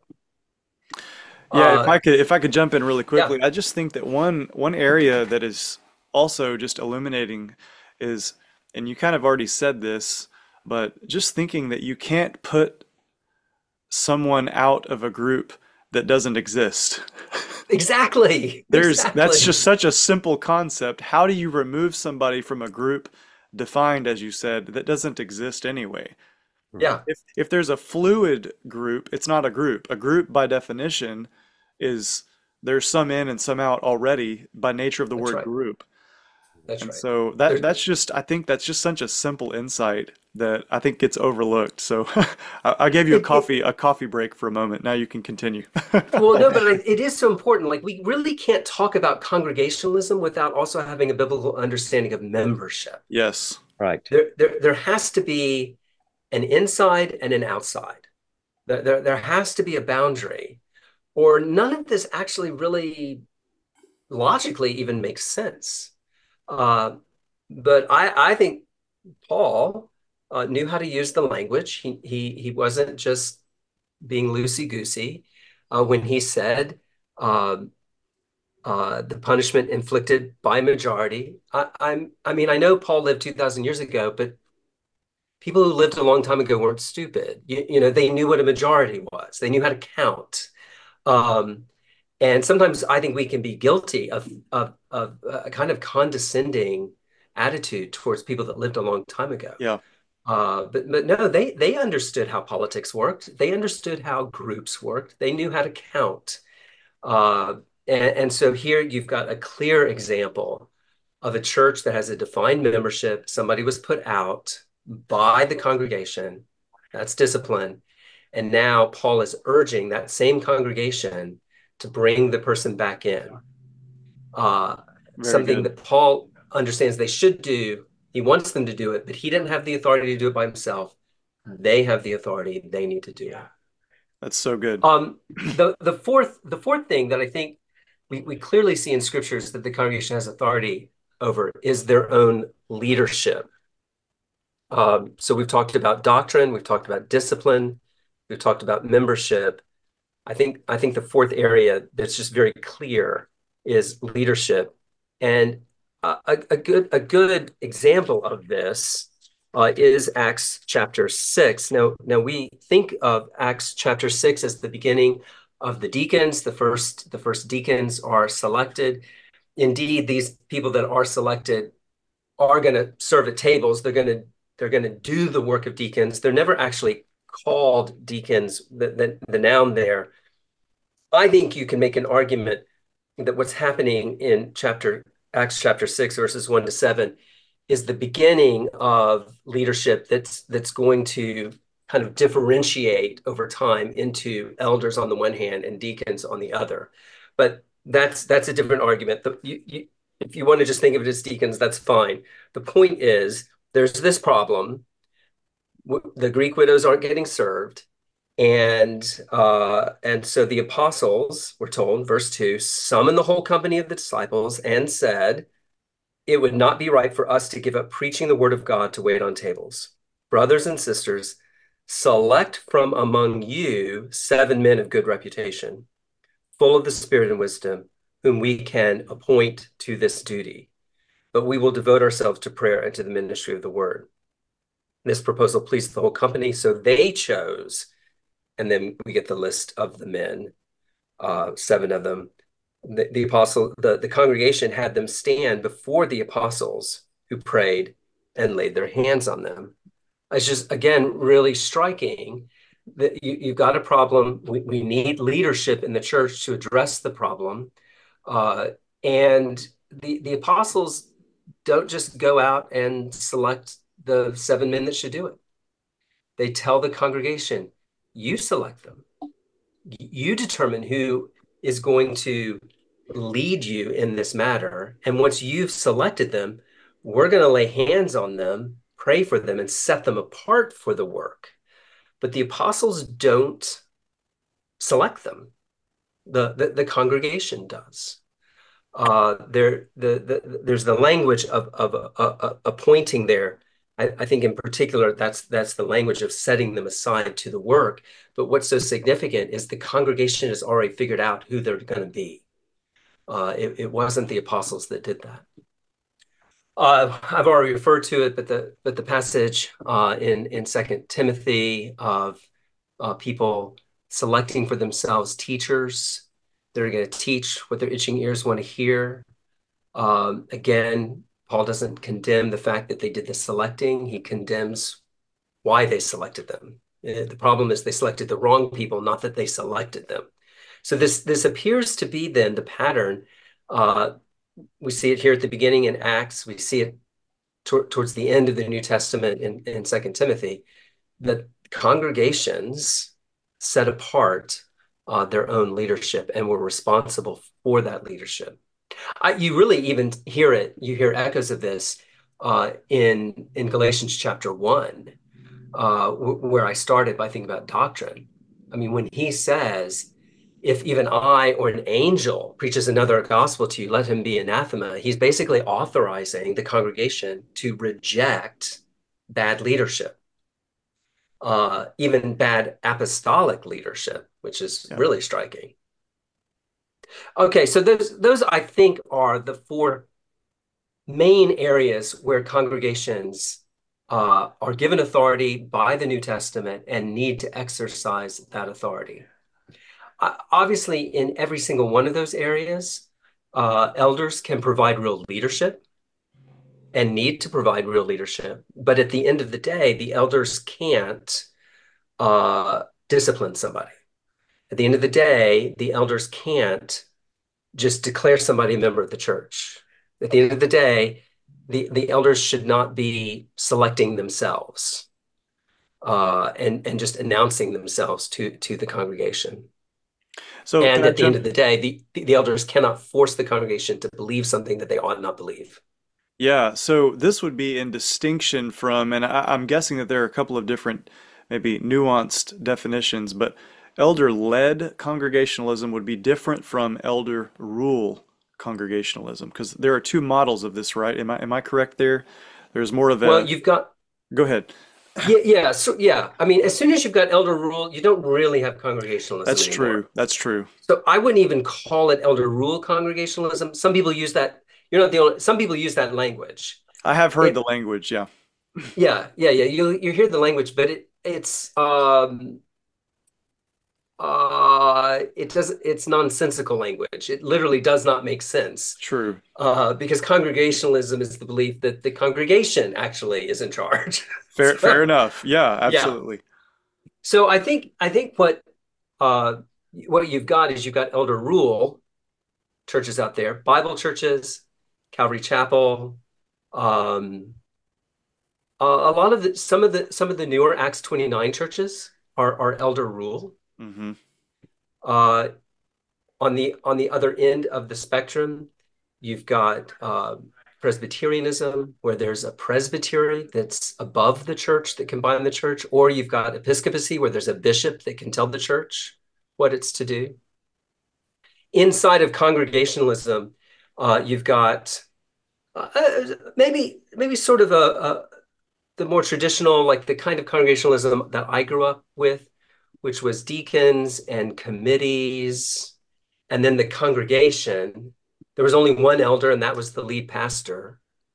Yeah, Uh, if I could if I could jump in really quickly, yeah. I just think that one one area that is also just illuminating is, and you kind of already said this, but just thinking that you can't put someone out of a group that doesn't exist. Exactly. There's that's Exactly. just such a simple concept. How do you remove somebody from a group defined, as you said, that doesn't exist anyway? Yeah. If if there's a fluid group, it's not a group. A group by definition is there's some in and some out already by nature of the That's word right. group. That's And right. so that There's, that's just I think that's just such a simple insight that I think gets overlooked. So I, I gave you a it, it, coffee a coffee break for a moment. Now you can continue. well, no, but it is so important. Like we really can't talk about congregationalism without also having a biblical understanding of membership. Yes. Right. There, there, there has to be an inside and an outside. There, there, there has to be a boundary, or none of this actually really logically even makes sense. Uh, but I, I think Paul uh, knew how to use the language. He, he, he wasn't just being loosey-goosey uh, when he said um, uh, the punishment inflicted by majority. I, I'm, I mean, I know Paul lived two thousand years ago, but people who lived a long time ago weren't stupid. You, you know, they knew what a majority was. They knew how to count. Um, and sometimes I think we can be guilty of, of, of a kind of condescending attitude towards people that lived a long time ago. Yeah. Uh, but but no, they they understood how politics worked. They understood how groups worked. They knew how to count. Uh, and, and so here you've got a clear example of a church that has a defined membership. Somebody was put out by the congregation. That's discipline. And now Paul is urging that same congregation to bring the person back in. Uh, Very something good. that Paul understands they should do. He wants them to do it, but he didn't have the authority to do it by himself. They have the authority. They need to do it. That's so good. Um, the the fourth the fourth thing that I think we, we clearly see in scriptures that the congregation has authority over is their own leadership. Um, so we've talked about doctrine, we've talked about discipline, we've talked about membership. I think I think the fourth area that's just very clear is leadership. And a, a good a good example of this uh, is Acts chapter six. Now, now we think of Acts chapter six as the beginning of the deacons. The first the first deacons are selected. Indeed, these people that are selected are going to serve at tables. They're going to they're going to do the work of deacons. They're never actually called deacons. The, the, the noun there. I think you can make an argument that what's happening in chapter Acts chapter six, verses one to seven, is the beginning of leadership that's that's going to kind of differentiate over time into elders on the one hand and deacons on the other. But that's that's a different argument. The, you, you, if you want to just think of it as deacons, that's fine. The point is, there's this problem. The Greek widows aren't getting served. And uh, and so the apostles were told, verse two, summoned the whole company of the disciples and said, it would not be right for us to give up preaching the word of God to wait on tables. Brothers and sisters, select from among you seven men of good reputation, full of the Spirit and wisdom, whom we can appoint to this duty. But we will devote ourselves to prayer and to the ministry of the word. This proposal pleased the whole company, so they chose, and then we get the list of the men, uh, seven of them. The, the apostle, the, the congregation had them stand before the apostles who prayed and laid their hands on them. It's just, again, really striking that you, you've got a problem. We, we need leadership in the church to address the problem. Uh, and the, the apostles don't just go out and select the seven men that should do it. They tell the congregation, you select them. You determine who is going to lead you in this matter. And once you've selected them, we're going to lay hands on them, pray for them, and set them apart for the work. But the apostles don't select them. The, the, the congregation does. Uh, there, the, the, there's the language of, of uh, uh, appointing there. I, I think in particular, that's, that's the language of setting them aside to the work. But what's so significant is the congregation has already figured out who they're going to be. Uh, it, it wasn't the apostles that did that. Uh, I've already referred to it, but the but the passage uh, in in Second Timothy of uh, people selecting for themselves teachers that are going to teach what their itching ears want to hear. Um, again, Paul doesn't condemn the fact that they did the selecting. He condemns why they selected them. The problem is they selected the wrong people, not that they selected them. So this this appears to be then the pattern uh, we see it here at the beginning in Acts. We see it tor towards the end of the New Testament in, in Second Timothy, that congregations set apart uh, their own leadership and were responsible for that leadership. I, you really even hear it, you hear echoes of this uh, in, in Galatians chapter one, uh, where I started by thinking about doctrine. I mean, when he says, if even I or an angel preaches another gospel to you, let him be anathema, he's basically authorizing the congregation to reject bad leadership, uh, even bad apostolic leadership, which is yeah. really striking. Okay, so those, those I think are the four main areas where congregations uh, are given authority by the New Testament and need to exercise that authority. Uh, obviously, in every single one of those areas, uh, elders can provide real leadership and need to provide real leadership. But at the end of the day, the elders can't uh, discipline somebody. At the end of the day, the elders can't just declare somebody a member of the church. At the end of the day, the, the elders should not be selecting themselves uh, and, and just announcing themselves to, to the congregation. So and at the jump... end of the day, the, the elders cannot force the congregation to believe something that they ought not believe. Yeah, so this would be in distinction from, and I, I'm guessing that there are a couple of different, maybe nuanced definitions, but elder-led congregationalism would be different from elder rule congregationalism, because there are two models of this, right? Am I am I correct there? There's more of a... Well, you've got... Go ahead. Yeah, yeah, so yeah. I mean, as soon as you've got elder rule, you don't really have congregationalism That's anymore. true. That's true. So I wouldn't even call it elder rule congregationalism. Some people use that. You're not the only. Some people use that language. I have heard it, the language. Yeah. Yeah, yeah, yeah. You you hear the language, but it it's um uh it does it's nonsensical language. It literally does not make sense. True. Uh, because congregationalism is the belief that the congregation actually is in charge. Fair, so, fair enough. Yeah, absolutely. Yeah. So I think I think what uh, what you've got is you've got elder rule churches out there, Bible churches, Calvary Chapel, um, uh, a lot of the some of the some of the newer Acts twenty-nine churches are are elder rule. Mm-hmm. Uh, on the on the other end of the spectrum, you've got uh, Presbyterianism, where there's a presbytery that's above the church that can bind the church, or you've got episcopacy, where there's a bishop that can tell the church what it's to do. Inside of congregationalism, uh, you've got uh, maybe maybe sort of a, a the more traditional, like the kind of congregationalism that I grew up with, which was deacons and committees, and then the congregation. There was only one elder, and that was the lead pastor.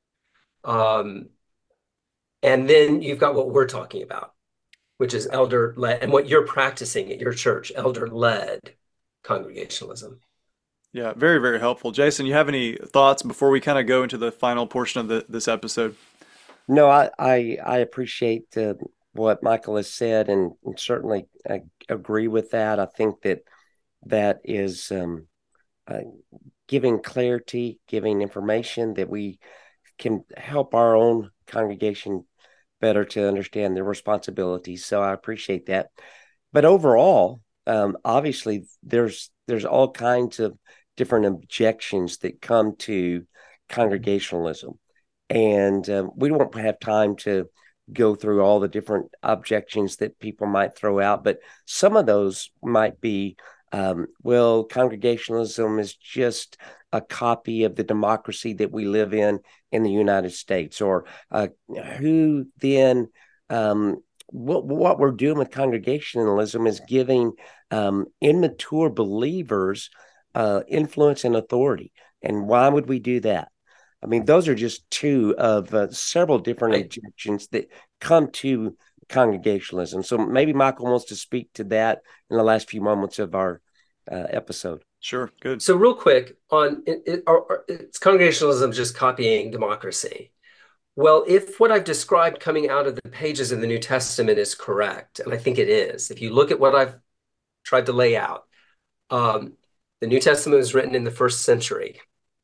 Um, and then you've got what we're talking about, which is elder-led, and what you're practicing at your church, elder-led congregationalism. Yeah, very, very helpful. Jason, you have any thoughts before we kind of go into the final portion of the, this episode? No, I I, I appreciate uh, what Michael has said, and, and certainly I agree with that. I think that that is um, uh, giving clarity, giving information that we can help our own congregation better to understand their responsibilities. So I appreciate that. But overall, um, obviously, there's there's all kinds of different objections that come to congregationalism. And um, we won't have time to go through all the different objections that people might throw out, but some of those might be, um, well, congregationalism is just a copy of the democracy that we live in in the United States, or uh, who then, um, what, what we're doing with congregationalism is giving um, immature believers uh, influence and authority. And why would we do that? I mean, those are just two of uh, several different right. objections that come to congregationalism. So maybe Michael wants to speak to that in the last few moments of our uh, episode. Sure, good. So real quick, on it, it, or, or it's congregationalism just copying democracy. Well, if what I've described coming out of the pages of the New Testament is correct, and I think it is, if you look at what I've tried to lay out, um, the New Testament was written in the first century.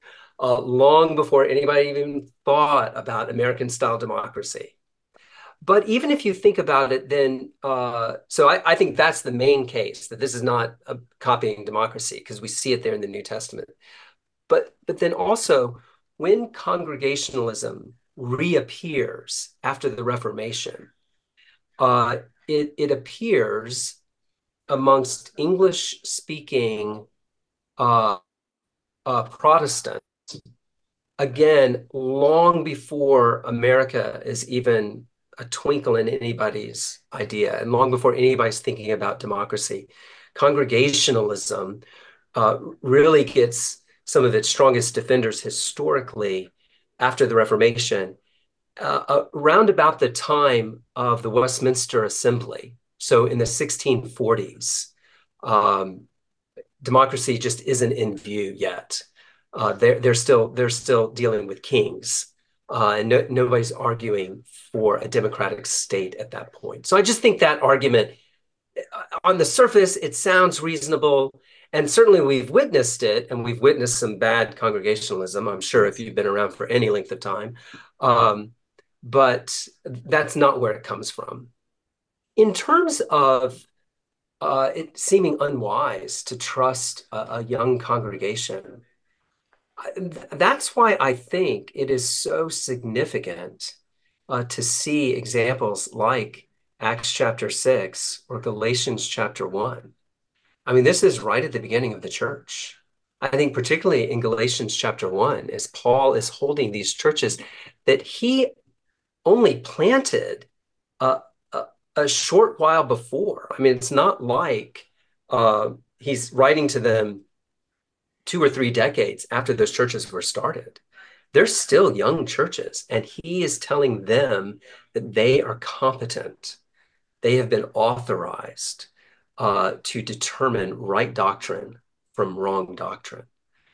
uh, long before anybody even thought about American-style democracy. But even if you think about it, then, uh, so I, I think that's the main case, that this is not a copying democracy, because we see it there in the New Testament. But, but then also, when congregationalism reappears after the Reformation, uh, it, it appears amongst English-speaking uh, uh, Protestants, again, long before America is even a twinkle in anybody's idea, and long before anybody's thinking about democracy. Congregationalism uh, really gets some of its strongest defenders historically after the Reformation, uh, around about the time of the Westminster Assembly. So in the sixteen forties, um, democracy just isn't in view yet. Uh, they're they're still they're still dealing with kings, uh, and no, nobody's arguing for a democratic state at that point. So I just think that argument, on the surface, it sounds reasonable, and certainly we've witnessed it, and we've witnessed some bad congregationalism, I'm sure, if you've been around for any length of time. Um, but that's not where it comes from. In terms of uh, it seeming unwise to trust a, a young congregation, that's why I think it is so significant uh, to see examples like Acts chapter six or Galatians chapter one. I mean, this is right at the beginning of the church. I think particularly in Galatians chapter one, as Paul is holding these churches that he only planted a, a, a short while before. I mean, it's not like uh, he's writing to them two or three decades after those churches were started. They're still young churches, and he is telling them that they are competent. They have been authorized uh, to determine right doctrine from wrong doctrine.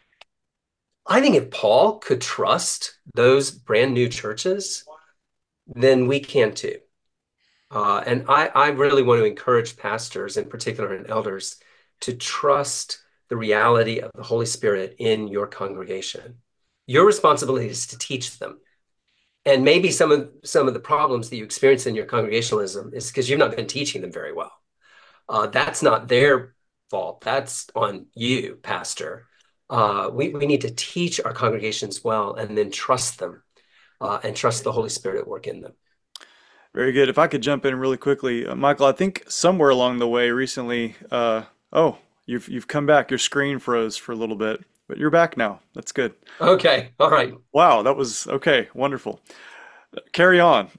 I think if Paul could trust those brand new churches, then we can too. Uh, and I, I really want to encourage pastors, in particular and elders, to trust the reality of the Holy Spirit in your congregation. Your responsibility is to teach them. And maybe some of some of the problems that you experience in your congregationalism is because you've not been teaching them very well. Uh, that's not their fault. That's on you, pastor. Uh, we, we need to teach our congregations well and then trust them uh, and trust the Holy Spirit at work in them. Very good. If I could jump in really quickly, uh, Michael, I think somewhere along the way recently, uh, oh, you've you've come back. Your screen froze for a little bit, but you're back now. That's good. Okay. All right. Wow, that was okay. Wonderful. Carry on.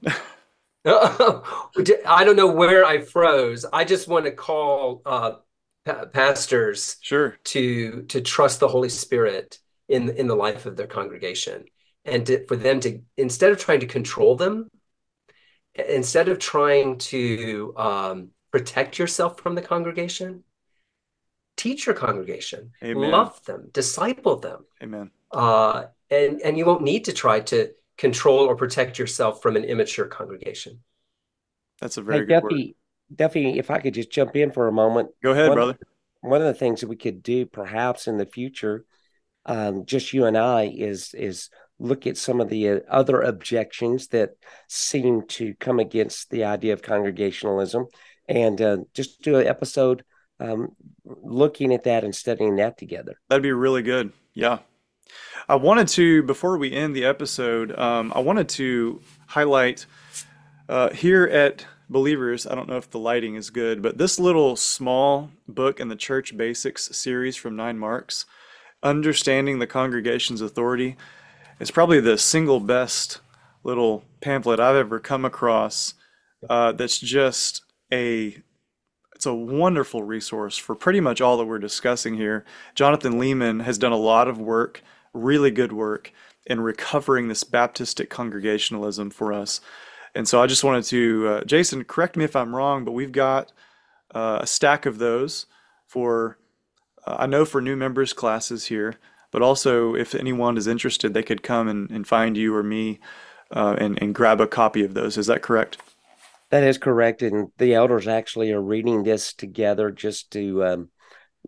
I don't know where I froze. I just want to call uh, pa pastors Sure. to to trust the Holy Spirit in in the life of their congregation, and to, for them to, instead of trying to control them, instead of trying to um, protect yourself from the congregation, teach your congregation, Amen. Love them, disciple them. Amen. Uh, and, and you won't need to try to control or protect yourself from an immature congregation. That's a very Hey, good Duffy, word. Duffy, if I could just jump in for a moment. Go ahead, one, brother. One of the things that we could do perhaps in the future, um, just you and I, is is look at some of the uh, other objections that seem to come against the idea of congregationalism, and uh, just do an episode um, looking at that and studying that together. That'd be really good. Yeah. I wanted to, before we end the episode, um, I wanted to highlight uh, here at Believers, I don't know if the lighting is good, but this little small book in the Church Basics series from Nine Marks, Understanding the Congregation's Authority, is probably the single best little pamphlet I've ever come across. Uh, that's just a It's a wonderful resource for pretty much all that we're discussing here. Jonathan Leeman has done a lot of work, really good work, in recovering this Baptistic congregationalism for us. And so I just wanted to, uh, Jason, correct me if I'm wrong, but we've got uh, a stack of those for, uh, I know for new members classes here, but also if anyone is interested, they could come and, and find you or me uh, and, and grab a copy of those. Is that correct? That is correct, and the elders actually are reading this together just to um,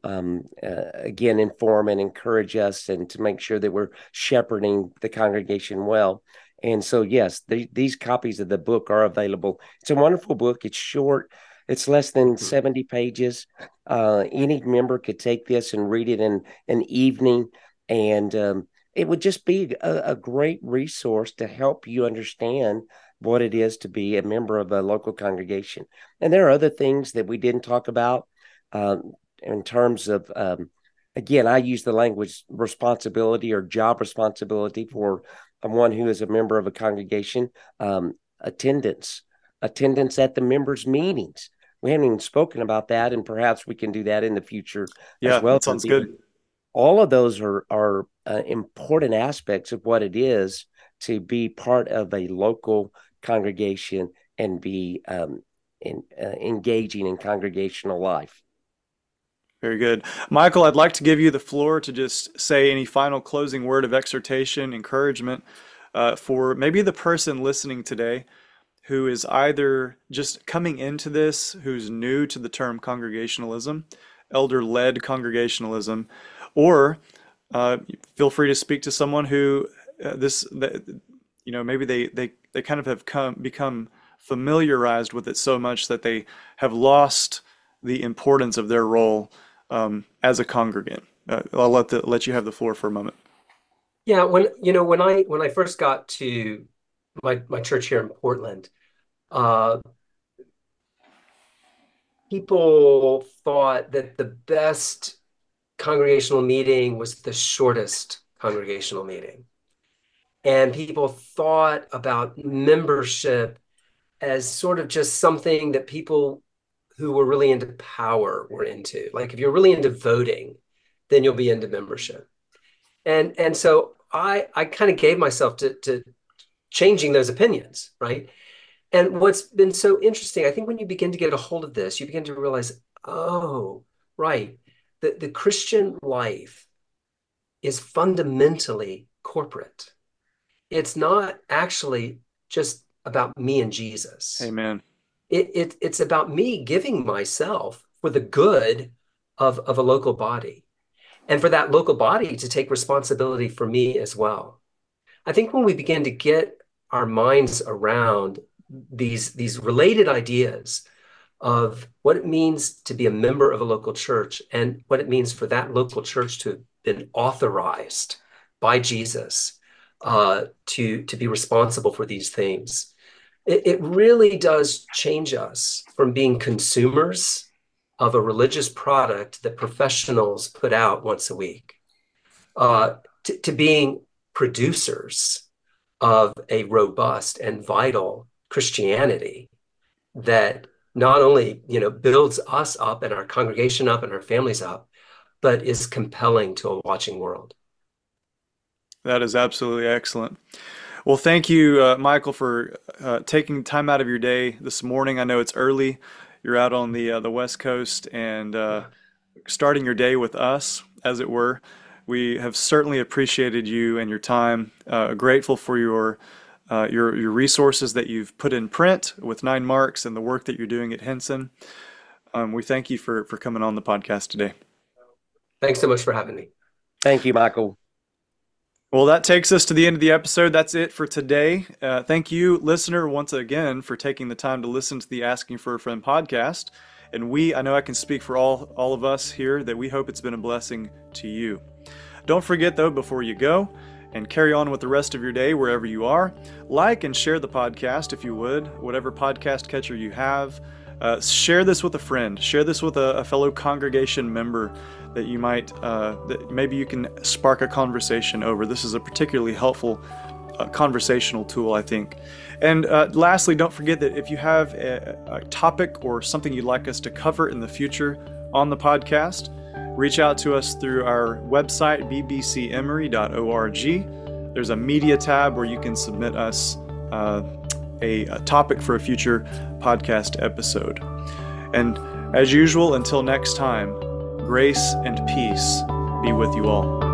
um, uh, again, inform and encourage us and to make sure that we're shepherding the congregation well. And so, yes, the, these copies of the book are available. It's a wonderful book. It's short. It's less than seventy pages. Uh, any member could take this and read it in an evening, and um, it would just be a, a great resource to help you understand what it is to be a member of a local congregation. And there are other things that we didn't talk about um, in terms of, um, again, I use the language responsibility or job responsibility for one who is a member of a congregation, um, attendance, attendance at the members' meetings. We haven't even spoken about that, and perhaps we can do that in the future yeah, as well. That sounds good. All of those are, are uh, important aspects of what it is to be part of a local congregation and be um, in, uh, engaging in congregational life. Very good. Michael, I'd like to give you the floor to just say any final closing word of exhortation, encouragement uh, for maybe the person listening today who is either just coming into this, who's new to the term congregationalism, elder-led congregationalism, or uh, feel free to speak to someone who uh, this, that, you know, maybe they, they, they kind of have come become familiarized with it so much that they have lost the importance of their role Um, as a congregant. Uh, I'll let the, let you have the floor for a moment. Yeah, when you know when I when I first got to my my church here in Portland, uh, people thought that the best congregational meeting was the shortest congregational meeting, and people thought about membership as sort of just something that people who were really into power were into. Like if you're really into voting, then you'll be into membership. And and so I I kind of gave myself to, to changing those opinions, right? And what's been so interesting, I think when you begin to get a hold of this, you begin to realize, oh, right, the, the Christian life is fundamentally corporate. It's not actually just about me and Jesus. Amen. It, it, it's about me giving myself for the good of, of a local body, and for that local body to take responsibility for me as well. I think when we begin to get our minds around these, these related ideas of what it means to be a member of a local church and what it means for that local church to have been authorized by Jesus uh, to, to be responsible for these things, It, it really does change us from being consumers of a religious product that professionals put out once a week uh, to, to being producers of a robust and vital Christianity that not only, you know, builds us up and our congregation up and our families up, but is compelling to a watching world. That is absolutely excellent. Well, thank you, uh, Michael, for uh, taking time out of your day this morning. I know it's early. You're out on the uh, the West Coast and uh, starting your day with us, as it were. We have certainly appreciated you and your time. Uh, grateful for your uh, your your resources that you've put in print with Nine Marks and the work that you're doing at Hinson. Um, we thank you for for coming on the podcast today. Thanks so much for having me. Thank you, Michael. Well, that takes us to the end of the episode. That's it for today. Uh, thank you, listener, once again for taking the time to listen to the Asking for a Friend podcast. And we, I know I can speak for all, all of us here, that we hope it's been a blessing to you. Don't forget, though, before you go and carry on with the rest of your day wherever you are, like and share the podcast if you would, whatever podcast catcher you have. Uh, share this with a friend. Share this with a, a fellow congregation member that you might, uh, that maybe you can spark a conversation over. This is a particularly helpful uh, conversational tool, I think. And uh, lastly, don't forget that if you have a, a topic or something you'd like us to cover in the future on the podcast, reach out to us through our website, b b c emory dot org. There's a media tab where you can submit us uh, a, a topic for a future podcast episode. And as usual, until next time, grace and peace be with you all.